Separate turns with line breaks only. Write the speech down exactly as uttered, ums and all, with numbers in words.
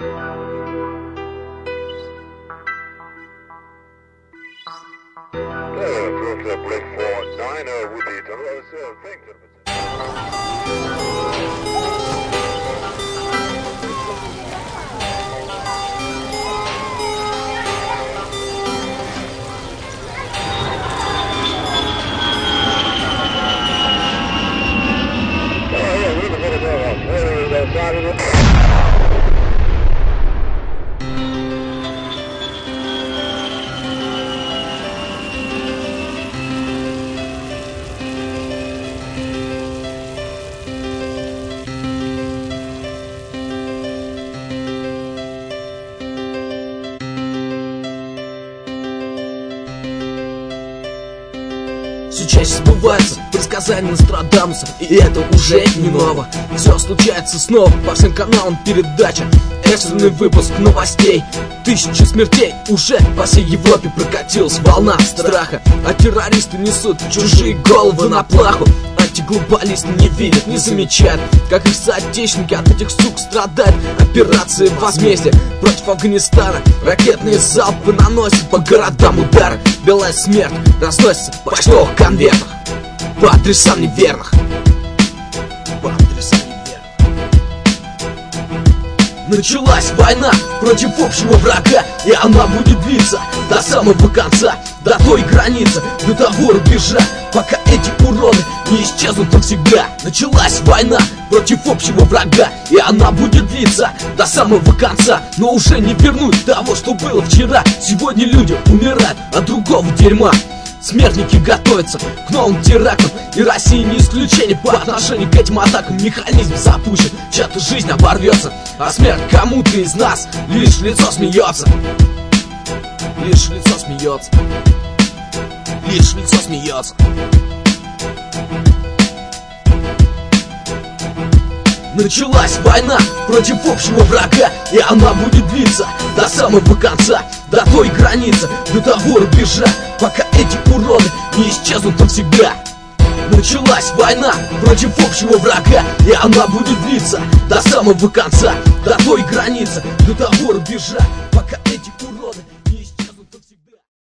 Сейчас сбывается предсказания Нострадамуса, и это уже не ново. Все случается снова, по всем каналам передача. Экстренный выпуск новостей. Тысячи смертей уже по всей Европе прокатилась волна страха. А террористы несут чужие головы на плаху. Антиглобалисты не видят, не замечают, как их соотечественники от этих сук страдают. Операции возмездия против Афганистана. Ракетные залпы наносят по городам удары. Белая смерть разносится в почтовых конвертах по адресам неверных. По адресам неверных. Началась война против общего врага, и она будет длиться до самого конца, до той границы, до того рубежа, пока эти уроды не исчезнут навсегда. Началась война против общего врага, и она будет длиться до самого конца. Но уже не вернуть того, что было вчера. Сегодня люди умирают от другого дерьма. Смертники готовятся к новым терактам, и Россия не исключение по отношению к этим атакам. Механизм запущен, чья-то жизнь оборвется, а смерть кому-то из нас лишь в лицо смеется. Лишь в лицо смеется. Лишь в лицо смеется. Началась война против общего врага, и она будет длиться до самого конца, до той границы, до того рубежа, пока эти уроды не исчезнут навсегда. Началась война против общего врага, и она будет длиться до самого конца, до той границы, до того рубежа, пока